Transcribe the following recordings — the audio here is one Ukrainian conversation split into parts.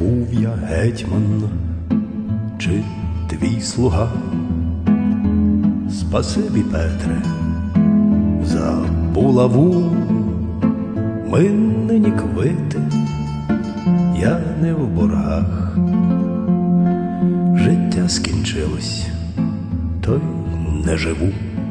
був я гетьман, чи твій слуга. Спасибі, Петре, за булаву. Ми нині квити, я не в боргах. Життя скінчилось, то й не живу.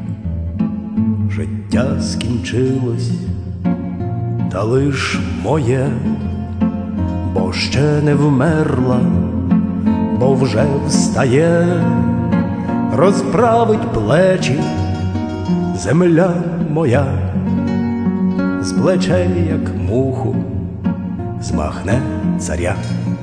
Життя скінчилось, та лиш моє, бо ще не вмерла, бо вже встає, розправить плечі земля моя, з плечей, як муху, змахне царя.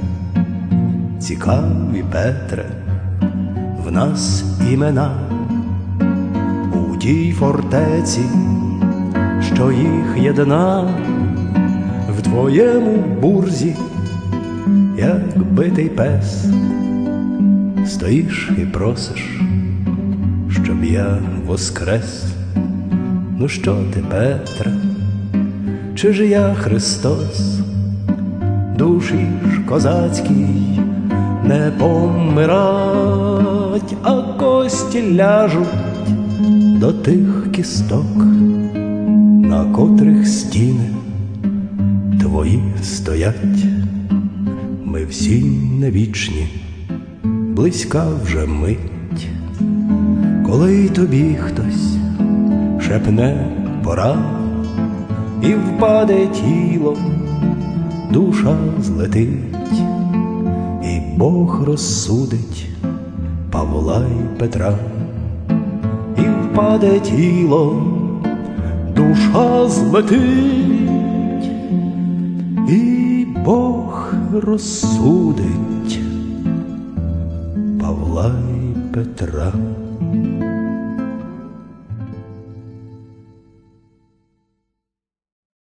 Цікаві, Петре, в нас імена у тій фортеці, що їх єдна. В твоєму бурзі, як битий пес, стоїш і просиш, щоб я воскрес. Ну що ти, Петре, чи ж я Христос? Душі ж козацькій не помирать, а кості ляжуть до тих кісток, на котрих стіни твої стоять. Ми всі не вічні, близька вже мить, коли й тобі хтось шепне пора, і впаде тіло, душа злетить, і Бог розсудить Павла й Петра. І впаде тіло, душа злетить, і Бог розсудить Павла й Петра.